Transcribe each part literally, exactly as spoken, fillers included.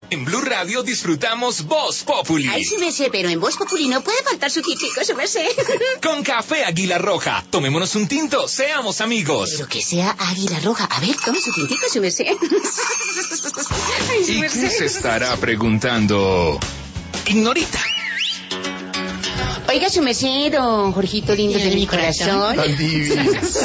En Blue Radio disfrutamos Voz Populi. Ay, sí me sé, pero en Voz Populi no puede faltar su tintico, sí me sé. Con café Águila Roja. Tomémonos un tinto, seamos amigos. Pero que sea Águila Roja. A ver, tome su tintico, sí me sé. Ay, sí ¿Y qué sé. se estará preguntando Ignorita? Oiga, su merced, don Jorgito lindo de mi corazón. Tan divino.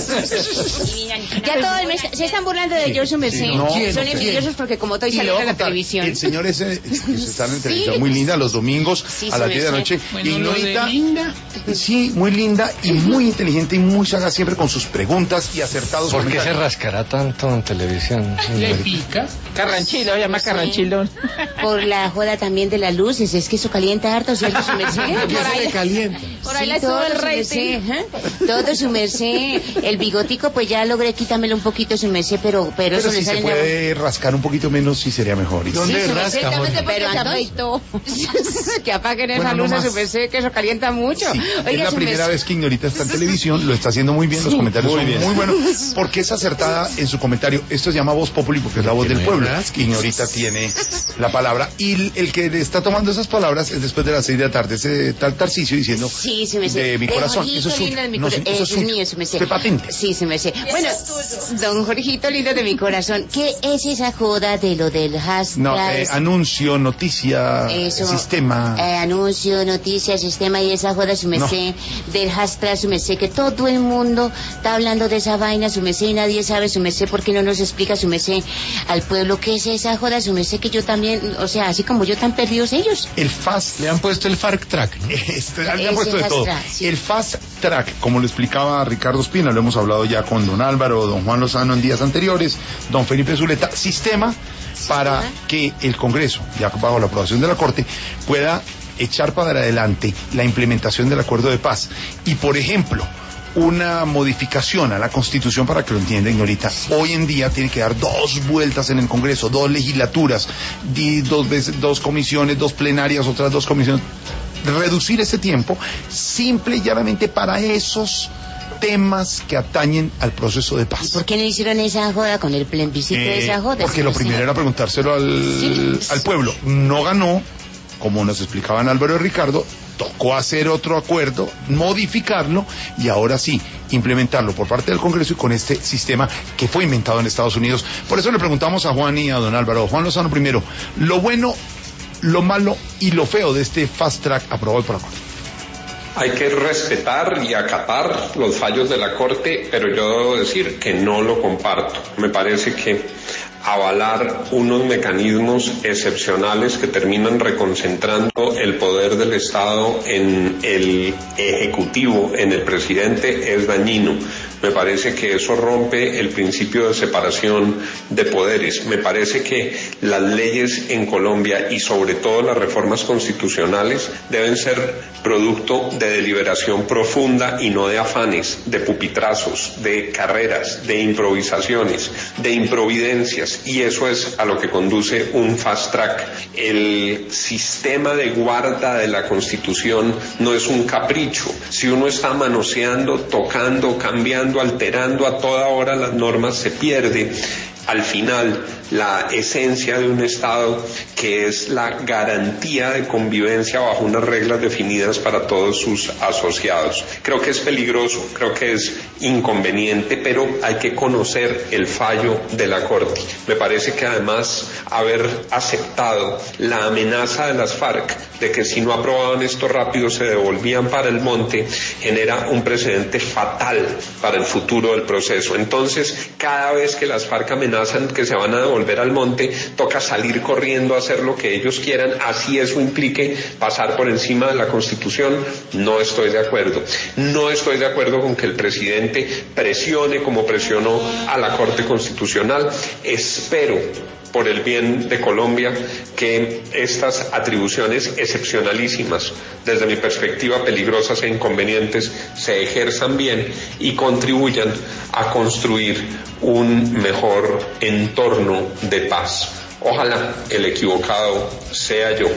Ya todo el mes se están burlando de yo, su merced. Sí, no, Son no, envidiosos sí. porque como estoy Y saliendo luego en la televisión. El señor ese que se está en la televisión Sí. muy linda los domingos Sí, a las sí, diez de la noche. Bueno, Ignorita, lo de linda. sí, muy linda y muy inteligente y muy sagaz siempre con sus preguntas y acertados ¿Por qué se comentarios. rascará tanto en televisión? ¿Le pica? Carranchilo, llama Sí. Carranchilón. Por la joda también de las luces, es que eso calienta harto, ¿cierto, su merced? ¿Qué se le calienta? Por ahí Sí, le todo sube el su rating. merced, ¿eh? Todo su merced. El bigotico, pues ya logré quitármelo un poquito, su merced, pero, pero, Pero eso si le se sale en la- puede rascar un poquito menos, sí sería mejor. ¿Dónde Sí, su rasca, merced, Jorge? también porque Pero se entonces- afeitó. Que apaguen Bueno, esa no luz a más. su merced, que eso calienta mucho. Sí, Oiga, es la su primera merced. vez que Ignorita está en televisión, lo está haciendo muy bien, los Sí. comentarios Muy son bien. muy buenos, porque es acertada en su comentario. Esto se llama Voz Populi porque es la voz del pueblo. Ignorita tiene la palabra y el que le está tomando esas palabras es después de las seis de la tarde, ese tal Tarcisio diciendo Sí, sí me sé. de mi Eh, corazón. Jorgito Eso es suyo. lindo de mi No, sí, corazón. eso Eso es es suyo. mío, se me sé. De patente. Sí, se me sé. Bueno, don Jorgito lindo de mi corazón, ¿qué es esa joda de lo del hashtag? No, eh, anuncio, noticia, Eso, sistema. eh, anuncio, noticias, sistema y esa joda, su No. merced, del hashtag, su merced, que todo el mundo está hablando de esa vaina, su merced, y nadie sabe, su merced, ¿por qué no nos explica, su merced, al pueblo qué es esa joda, su merced, que yo también, o sea, así como yo, tan perdidos ellos? El fast Le han puesto el Farc Track, ¿no? Este, le han Ese puesto de fast todo. track, sí. El fast track, como lo explicaba Ricardo Espina, lo hemos hablado ya con don Álvaro, don Juan Lozano en días anteriores, don Felipe Zuleta, sistema para que el Congreso, ya bajo la aprobación de la Corte, pueda echar para adelante la implementación del acuerdo de paz. Y, por ejemplo, una modificación a la Constitución, para que lo entienda, Ignorita, hoy en día tiene que dar dos vueltas en el Congreso, dos legislaturas, di- dos veces, dos comisiones, dos plenarias, otras dos comisiones. Reducir ese tiempo simple y llanamente para esos temas que atañen al proceso de paz. ¿Por qué no hicieron esa joda con el plebiscito de Eh, esa joda? porque su lo merced? primero era preguntárselo al, Sí. al pueblo. No ganó, como nos explicaban Álvaro y Ricardo, tocó hacer otro acuerdo, modificarlo y ahora sí, implementarlo por parte del Congreso y con este sistema que fue inventado en Estados Unidos. Por eso le preguntamos a Juan y a don Álvaro. Juan Lozano primero, lo bueno, lo malo y lo feo de este fast track aprobado por la Corte. Hay que respetar y acatar los fallos de la Corte, pero yo debo decir que no lo comparto. Me parece que avalar unos mecanismos excepcionales que terminan reconcentrando el poder del Estado en el Ejecutivo, en el presidente, es dañino. Me parece que eso rompe el principio de separación de poderes. Me parece que las leyes en Colombia y sobre todo las reformas constitucionales deben ser producto de deliberación profunda y no de afanes, de pupitrazos, de carreras, de improvisaciones, de improvidencias, y eso es a lo que conduce un fast track. El sistema de guarda de la Constitución no es un capricho. Si uno está manoseando, tocando, cambiando, alterando a toda hora las normas, se pierde al final la esencia de un Estado, que es la garantía de convivencia bajo unas reglas definidas para todos sus asociados. Creo que es peligroso, creo que es inconveniente, pero hay que conocer el fallo de la Corte. Me parece que además haber aceptado la amenaza de las FARC de que si no aprobaban esto rápido se devolvían para el monte, genera un precedente fatal para el futuro del proceso. Entonces, cada vez que las FARC amenazan que se van a devolver al monte, toca salir corriendo a hacer lo que ellos quieran, así eso implique pasar por encima de la Constitución. No estoy de acuerdo. No estoy de acuerdo con que el presidente presione como presionó a la Corte Constitucional. Espero, por el bien de Colombia, que estas atribuciones excepcionalísimas, desde mi perspectiva peligrosas e inconvenientes, se ejerzan bien y contribuyan a construir un mejor entorno de paz. Ojalá el equivocado sea yo.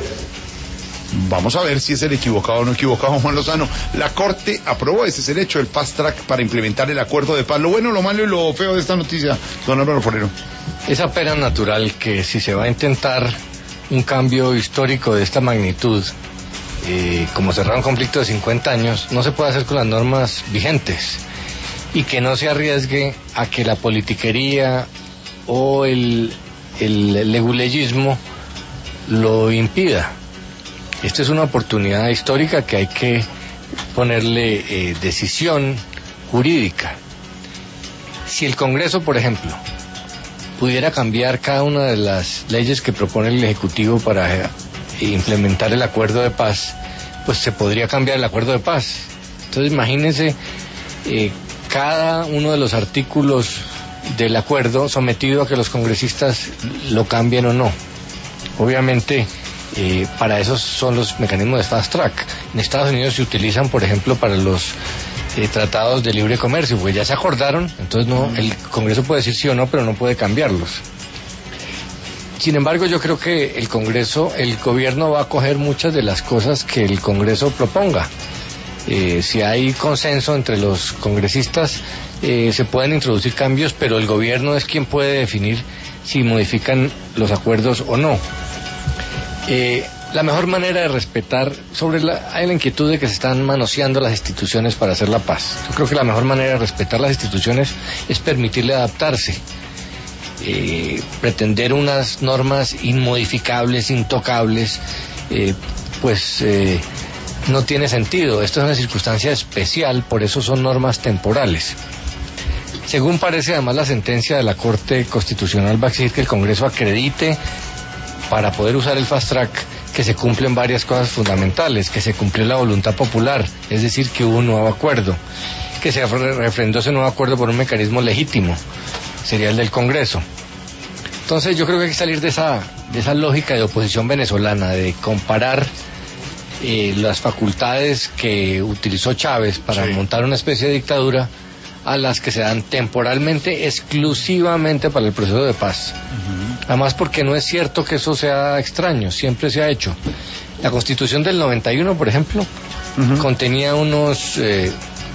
Vamos a ver si es el equivocado o no equivocado, Juan Lozano. La Corte aprobó, ese es el hecho, el fast track para implementar el acuerdo de paz. Lo bueno, lo malo y lo feo de esta noticia, don Álvaro Forero. Esa pena natural que si se va a intentar un cambio histórico de esta magnitud, eh, como cerrar un conflicto de cincuenta años, no se puede hacer con las normas vigentes y que no se arriesgue a que la politiquería o el, el leguleyismo lo impida. Esta es una oportunidad histórica que hay que ponerle eh, decisión jurídica. Si el Congreso, por ejemplo, pudiera cambiar cada una de las leyes que propone el Ejecutivo para eh, implementar el acuerdo de paz, pues se podría cambiar el acuerdo de paz. Entonces imagínense eh, cada uno de los artículos del acuerdo sometido a que los congresistas lo cambien o no. Obviamente eh, para eso son los mecanismos de fast track. En Estados Unidos se utilizan, por ejemplo, para los eh, tratados de libre comercio, porque ya se acordaron, entonces no, el Congreso puede decir sí o no, pero no puede cambiarlos. Sin embargo, yo creo que el Congreso, el gobierno va a coger muchas de las cosas que el Congreso proponga. Eh, si hay consenso entre los congresistas, eh, se pueden introducir cambios, pero el gobierno es quien puede definir si modifican los acuerdos o no. Eh, la mejor manera de respetar, sobre la, hay la inquietud de que se están manoseando las instituciones para hacer la paz. Yo creo que la mejor manera de respetar las instituciones es permitirle adaptarse. Eh, pretender unas normas inmodificables, intocables, eh, pues eh, no tiene sentido. Esto es una circunstancia especial, por eso son normas temporales. Según parece, además, la sentencia de la Corte Constitucional va a exigir que el Congreso acredite, para poder usar el fast track, que se cumplen varias cosas fundamentales, que se cumplió la voluntad popular, es decir, que hubo un nuevo acuerdo, que se refrendó ese nuevo acuerdo por un mecanismo legítimo, sería el del Congreso. Entonces yo creo que hay que salir de esa, de esa lógica de oposición venezolana, de comparar eh, las facultades que utilizó Chávez para sí. montar una especie de dictadura a las que se dan temporalmente, exclusivamente para el proceso de paz. Uh-huh. Además, porque no es cierto que eso sea extraño, siempre se ha hecho. La Constitución del noventa y uno, por ejemplo, uh-huh. contenía unos eh,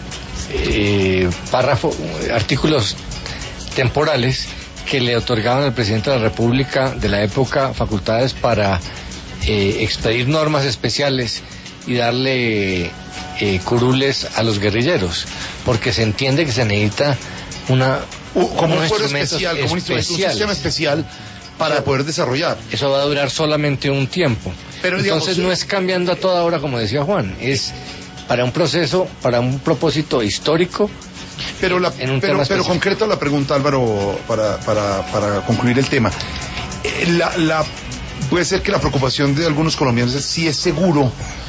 eh, párrafos, artículos temporales que le otorgaban al presidente de la República de la época facultades para eh, expedir normas especiales y darle eh, curules a los guerrilleros, porque se entiende que se necesita una uh, como un acuerdo especial, como un, un sistema especial para sí. poder desarrollar. Eso va a durar solamente un tiempo. Pero, entonces digamos, no es cambiando a toda hora, como decía Juan, es para un proceso, para un propósito histórico. Pero la, en un pero, tema pero concreto la pregunta, Álvaro, para, para, para concluir el tema. La, la, puede ser que la preocupación de algunos colombianos es si es seguro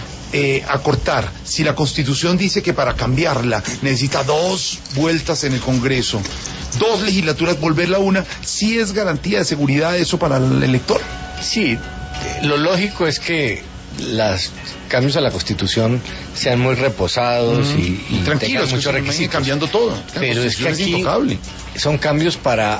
eh, acortar. Si la Constitución dice que para cambiarla necesita dos vueltas en el Congreso, dos legislaturas, volverla una, ¿sí es garantía de seguridad eso para el elector? Sí, lo lógico es que los cambios a la Constitución sean muy reposados mm, y, y tranquilos, tengan muchos requisitos, cambiando todo. Pero es que aquí es son cambios para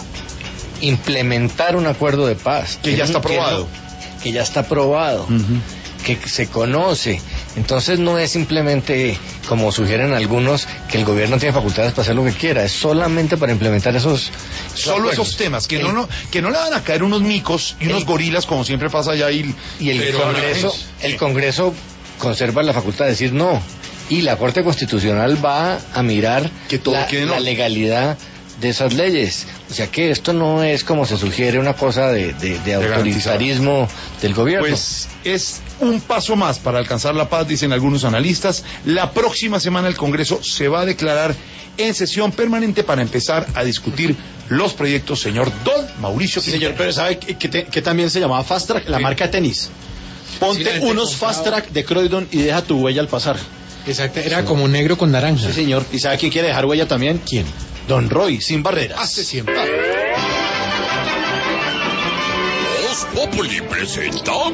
implementar un acuerdo de paz que, que ya está aprobado, que, no, que ya está aprobado, uh-huh. que se conoce. Entonces no es simplemente, como sugieren algunos, que el gobierno tiene facultades para hacer lo que quiera, es solamente para implementar esos, esos solo acuerdos. Esos temas, que el, no, no, que no le van a caer unos micos y el, unos gorilas como siempre pasa allá y, y el Congreso, el Congreso conserva la facultad de decir no, y la Corte Constitucional va a mirar que todo la, no. la legalidad de esas leyes. O sea que esto no es, como se sugiere, una cosa de, de, de autoritarismo del gobierno. Pues es un paso más para alcanzar la paz, dicen algunos analistas. La próxima semana el Congreso se va a declarar en sesión permanente para empezar a discutir los proyectos, señor Don Mauricio. Sí, señor, pero ¿sabe que, que, que también se llamaba Fast Track? La sí. marca de tenis. Ponte sí, unos Fast Track de Croydon y deja tu huella al pasar. Exacto, era sí. como negro con naranja. Sí, señor. ¿Y sabe quién quiere dejar huella también? ¿Quién? Don Roy, sin barreras. Hace siempre. Voz Populi presenta